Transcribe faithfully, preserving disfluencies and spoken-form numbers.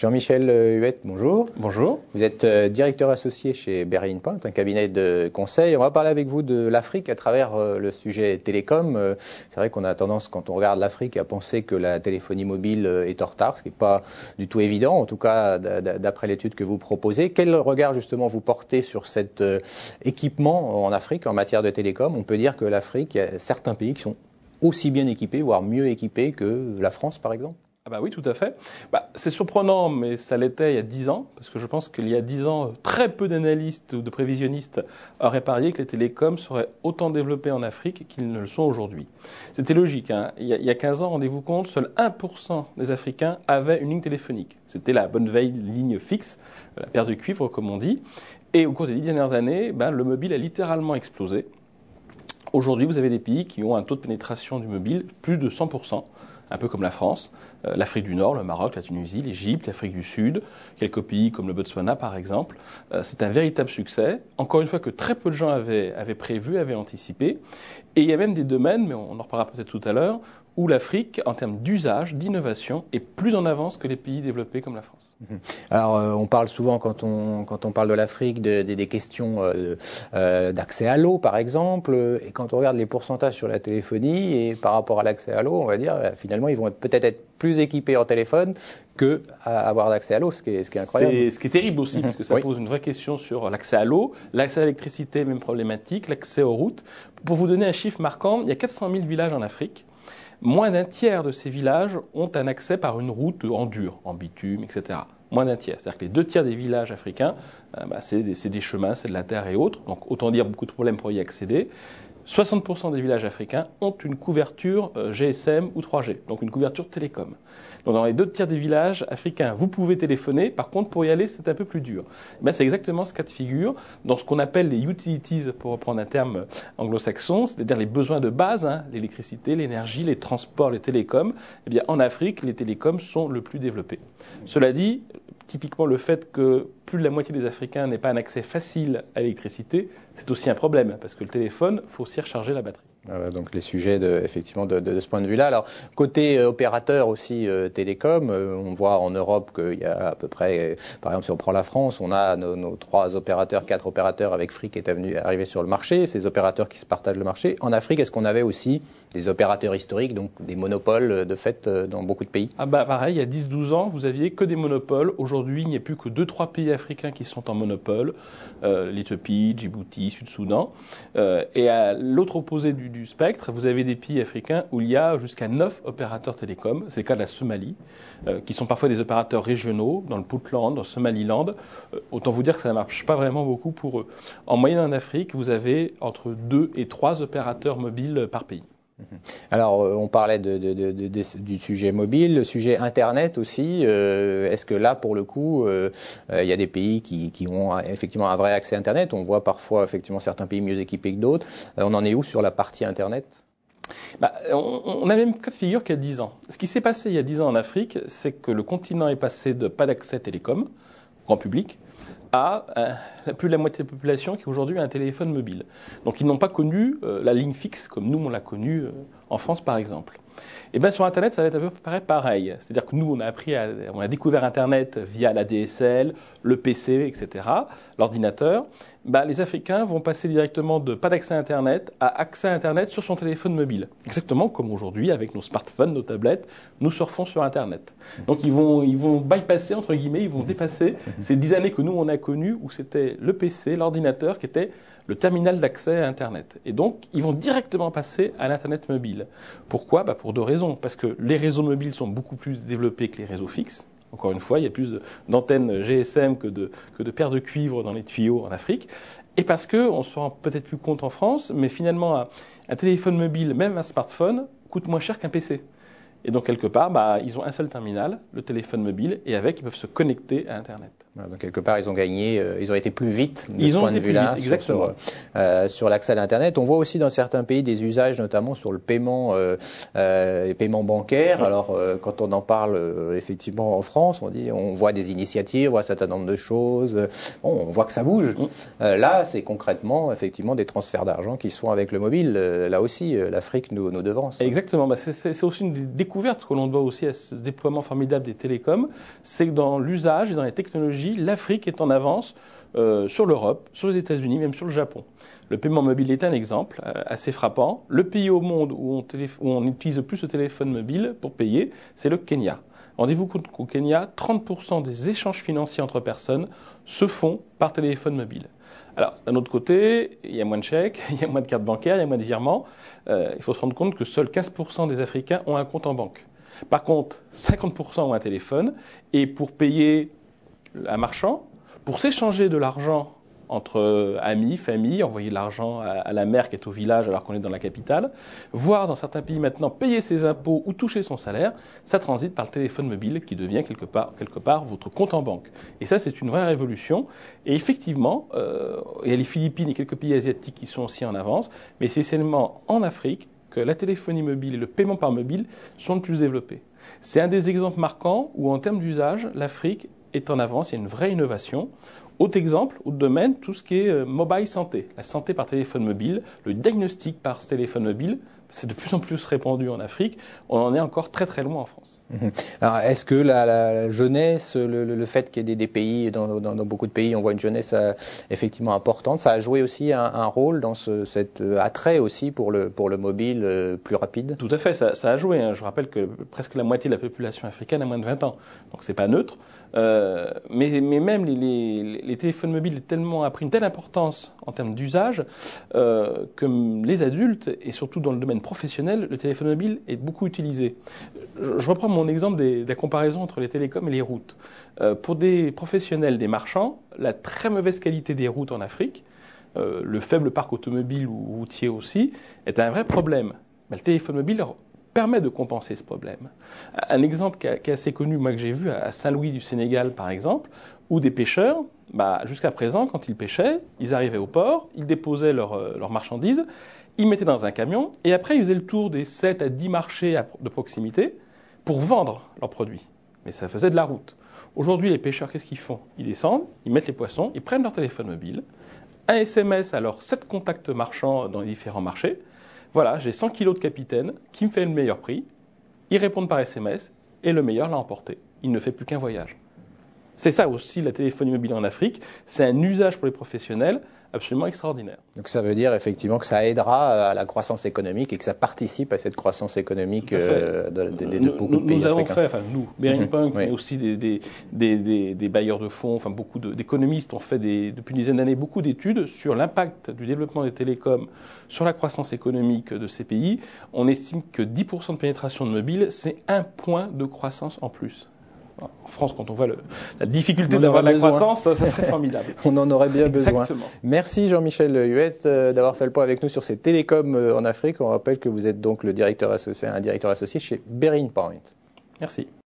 Jean-Michel Huette, bonjour. Bonjour. Vous êtes directeur associé chez Berry Point, un cabinet de conseil. On va parler avec vous de l'Afrique à travers le sujet télécom. C'est vrai qu'on a tendance, quand on regarde l'Afrique, à penser que la téléphonie mobile est en retard, ce qui n'est pas du tout évident, en tout cas d'après l'étude que vous proposez. Quel regard justement vous portez sur cet équipement en Afrique en matière de télécom? On peut dire que l'Afrique, il y a certains pays qui sont aussi bien équipés, voire mieux équipés que la France par exemple? Ah bah oui, tout à fait. Bah, c'est surprenant, mais ça l'était il y a dix ans, parce que je pense qu'il y a dix ans, très peu d'analystes ou de prévisionnistes auraient parié que les télécoms seraient autant développés en Afrique qu'ils ne le sont aujourd'hui. C'était logique, hein. Il y a, il y a quinze ans, rendez-vous compte, seul un pour cent des Africains avaient une ligne téléphonique. C'était la bonne vieille ligne fixe, la paire de cuivre comme on dit. Et au cours des dix dernières années, ben, le mobile a littéralement explosé. Aujourd'hui, vous avez des pays qui ont un taux de pénétration du mobile plus de cent pour cent. Un peu comme la France, euh, l'Afrique du Nord, le Maroc, la Tunisie, l'Égypte, l'Afrique du Sud, quelques pays comme le Botswana par exemple. Euh, c'est un véritable succès, encore une fois que très peu de gens avaient, avaient prévu, avaient anticipé. Et il y a même des domaines, mais on en reparlera peut-être tout à l'heure, où l'Afrique, en termes d'usage, d'innovation, est plus en avance que les pays développés comme la France. Alors, euh, on parle souvent, quand on, quand on parle de l'Afrique, de, de, des questions euh, euh, d'accès à l'eau, par exemple. Et quand on regarde les pourcentages sur la téléphonie, et par rapport à l'accès à l'eau, on va dire, finalement, ils vont peut-être être plus équipés en téléphone que à avoir d'accès à l'eau, ce qui est, ce qui est incroyable. C'est ce qui est terrible aussi, parce que ça oui. pose une vraie question sur l'accès à l'eau, l'accès à l'électricité, même problématique, l'accès aux routes. Pour vous donner un chiffre marquant, il y a quatre cent mille villages en Afrique. Moins d'un tiers de ces villages ont un accès par une route en dur, en bitume, et cetera. Moins d'un tiers. C'est-à-dire que les deux tiers des villages africains, euh, bah, c'est des, des chemins, c'est de la terre et autres. Donc autant dire beaucoup de problèmes pour y accéder. soixante pour cent des villages africains ont une couverture euh, G S M ou trois G, donc une couverture télécom. Donc dans les deux tiers des villages africains, vous pouvez téléphoner. Par contre, pour y aller, c'est un peu plus dur. Ben, c'est exactement ce cas de figure dans ce qu'on appelle les utilities, pour reprendre un terme anglo-saxon, c'est-à-dire les besoins de base, hein, l'électricité, l'énergie, les transports, les télécoms. Eh bien, en Afrique, les télécoms sont le plus développés. Cela dit, typiquement le fait que plus de la moitié des Africains n'aient pas un accès facile à l'électricité, c'est aussi un problème, parce que le téléphone, il faut aussi recharger la batterie. Voilà, donc les sujets de, effectivement de, de, de ce point de vue-là. Alors côté euh, opérateur aussi euh, télécom, euh, on voit en Europe qu'il y a à peu près, euh, par exemple si on prend la France, on a nos, nos trois opérateurs, quatre opérateurs avec Free qui est venu, arrivé sur le marché, ces opérateurs qui se partagent le marché. En Afrique, est-ce qu'on avait aussi des opérateurs historiques, donc des monopoles de fait euh, dans beaucoup de pays? Ah bah pareil, il y a dix douze ans, vous aviez que des monopoles. Aujourd'hui, il n'y a plus que deux trois pays africains qui sont en monopole, euh, l'Éthiopie, Djibouti, Sud-Soudan. Euh, et à l'autre opposé du du spectre, vous avez des pays africains où il y a jusqu'à neuf opérateurs télécoms, c'est le cas de la Somalie, euh, qui sont parfois des opérateurs régionaux, dans le Puntland, dans le Somaliland. Euh, autant vous dire que ça ne marche pas vraiment beaucoup pour eux. En moyenne en Afrique, vous avez entre deux et trois opérateurs mobiles par pays. Alors, on parlait de, de, de, de, du sujet mobile, le sujet Internet aussi. Euh, est-ce que là, pour le coup, euh, il y a des pays qui, qui ont effectivement un vrai accès à Internet? On voit parfois effectivement certains pays mieux équipés que d'autres. Euh, on en est où sur la partie Internet? Bah, on, on a le même cas de figure qu'il y a dix ans. Ce qui s'est passé il y a dix ans en Afrique, c'est que le continent est passé de pas d'accès télécom, grand public, à euh, plus de la moitié de la population qui aujourd'hui a un téléphone mobile. Donc ils n'ont pas connu euh, la ligne fixe comme nous on l'a connue euh, en France par exemple. Et bien sur Internet ça va être à peu près pareil. C'est-à-dire que nous on a appris, à, on a découvert Internet via la D S L, le P C, et cetera, l'ordinateur. Ben, les Africains vont passer directement de pas d'accès à Internet à accès à Internet sur son téléphone mobile. Exactement comme aujourd'hui avec nos smartphones, nos tablettes, nous surfons sur Internet. Donc ils vont, ils vont bypasser entre guillemets, ils vont dépasser ces dix années que nous on a connues où c'était le P C, l'ordinateur qui était le terminal d'accès à Internet. Et donc, ils vont directement passer à l'Internet mobile. Pourquoi? Bah pour deux raisons. Parce que les réseaux mobiles sont beaucoup plus développés que les réseaux fixes. Encore une fois, il y a plus d'antennes G S M que de, que de paires de cuivre dans les tuyaux en Afrique. Et parce qu'on se rend peut-être plus compte en France, mais finalement, un, un téléphone mobile, même un smartphone, coûte moins cher qu'un P C. Et donc, quelque part, bah, ils ont un seul terminal, le téléphone mobile, et avec, ils peuvent se connecter à Internet. Donc, quelque part, ils ont gagné, euh, ils ont été plus vite de ils ce ont point été de vue-là plus vite, exactement. sur, euh, sur l'accès à l'Internet. On voit aussi dans certains pays des usages, notamment sur le paiement, euh, euh, les paiements bancaires. Ouais. Alors, euh, quand on en parle euh, effectivement en France, on dit, on voit des initiatives, on voit un certain nombre de choses. Bon, on voit que ça bouge. Mmh. Euh, là, c'est concrètement, effectivement, des transferts d'argent qui se font avec le mobile. Euh, là aussi, euh, l'Afrique nous, nous devance. Exactement. Bah, c'est, c'est aussi une des découvertes découverte que l'on doit aussi à ce déploiement formidable des télécoms, c'est que dans l'usage et dans les technologies, l'Afrique est en avance euh, sur l'Europe, sur les États-Unis, même sur le Japon. Le paiement mobile est un exemple euh, assez frappant. Le pays au monde où on, télé- où on utilise le plus le téléphone mobile pour payer, c'est le Kenya. Rendez-vous compte qu'au Kenya, trente pour cent des échanges financiers entre personnes se font par téléphone mobile. Alors, d'un autre côté, il y a moins de chèques, il y a moins de cartes bancaires, il y a moins de virements. Euh, il faut se rendre compte que seuls quinze pour cent des Africains ont un compte en banque. Par contre, cinquante pour cent ont un téléphone. Et pour payer un marchand, pour s'échanger de l'argent entre amis, familles, envoyer de l'argent à la mère qui est au village alors qu'on est dans la capitale, voire dans certains pays maintenant payer ses impôts ou toucher son salaire, ça transite par le téléphone mobile qui devient quelque part, quelque part votre compte en banque. Et ça, c'est une vraie révolution. Et effectivement, euh, il y a les Philippines et quelques pays asiatiques qui sont aussi en avance, mais c'est seulement en Afrique que la téléphonie mobile et le paiement par mobile sont le plus développés. C'est un des exemples marquants où, en termes d'usage, l'Afrique est en avance, il y a une vraie innovation. Autre exemple, autre domaine, tout ce qui est euh, mobile santé, la santé par téléphone mobile, le diagnostic par téléphone mobile, c'est de plus en plus répandu en Afrique. On en est encore très très loin en France. Mmh. Alors, est-ce que la, la jeunesse, le, le fait qu'il y ait des, des pays, dans, dans, dans beaucoup de pays, on voit une jeunesse euh, effectivement importante, ça a joué aussi un, un rôle dans ce, cet attrait aussi pour le, pour le mobile euh, plus rapide? Tout à fait, ça, ça a joué. Hein. Je rappelle que presque la moitié de la population africaine a moins de vingt ans, donc c'est pas neutre. Euh, mais, mais même les, les, les téléphones mobiles ont tellement a pris une telle importance en termes d'usage euh, que les adultes, et surtout dans le domaine professionnel, le téléphone mobile est beaucoup utilisé. Je, je reprends mon exemple des, de la comparaison entre les télécoms et les routes. Euh, pour des professionnels, des marchands, la très mauvaise qualité des routes en Afrique, euh, le faible parc automobile ou routier aussi, est un vrai problème. Mais le téléphone mobile leur permet de compenser ce problème. Un exemple qui est assez connu, moi que j'ai vu à Saint-Louis du Sénégal par exemple, où des pêcheurs, bah, jusqu'à présent, quand ils pêchaient, ils arrivaient au port, ils déposaient leurs leur marchandises, ils mettaient dans un camion, et après ils faisaient le tour des sept à dix marchés de proximité pour vendre leurs produits. Mais ça faisait de la route. Aujourd'hui, les pêcheurs, qu'est-ce qu'ils font? Ils descendent, ils mettent les poissons, ils prennent leur téléphone mobile, un S M S à leurs sept contacts marchands dans les différents marchés. Voilà, j'ai cent kilos de capitaine qui me fait le meilleur prix. Ils répondent par S M S et le meilleur l'a emporté. Il ne fait plus qu'un voyage. C'est ça aussi la téléphonie mobile en Afrique. C'est un usage pour les professionnels absolument extraordinaire. Donc ça veut dire effectivement que ça aidera à la croissance économique et que ça participe à cette croissance économique euh, de, de, de, de beaucoup nous, de pays nous avons africains. fait, enfin nous, Bearing Point, mmh, mais oui. aussi des, des, des, des, des bailleurs de fonds, enfin beaucoup de, d'économistes ont fait des, depuis une dizaine d'années beaucoup d'études sur l'impact du développement des télécoms sur la croissance économique de ces pays. On estime que dix pour cent de pénétration de mobile, c'est un point de croissance en plus. En France, quand on voit le, la difficulté d'avoir de la croissance, ça, ça serait formidable. On en aurait bien Exactement. besoin. Merci Jean-Michel Huette euh, d'avoir fait le point avec nous sur ces télécoms euh, en Afrique. On rappelle que vous êtes donc le directeur associé, un directeur associé chez Bearing Point. Merci.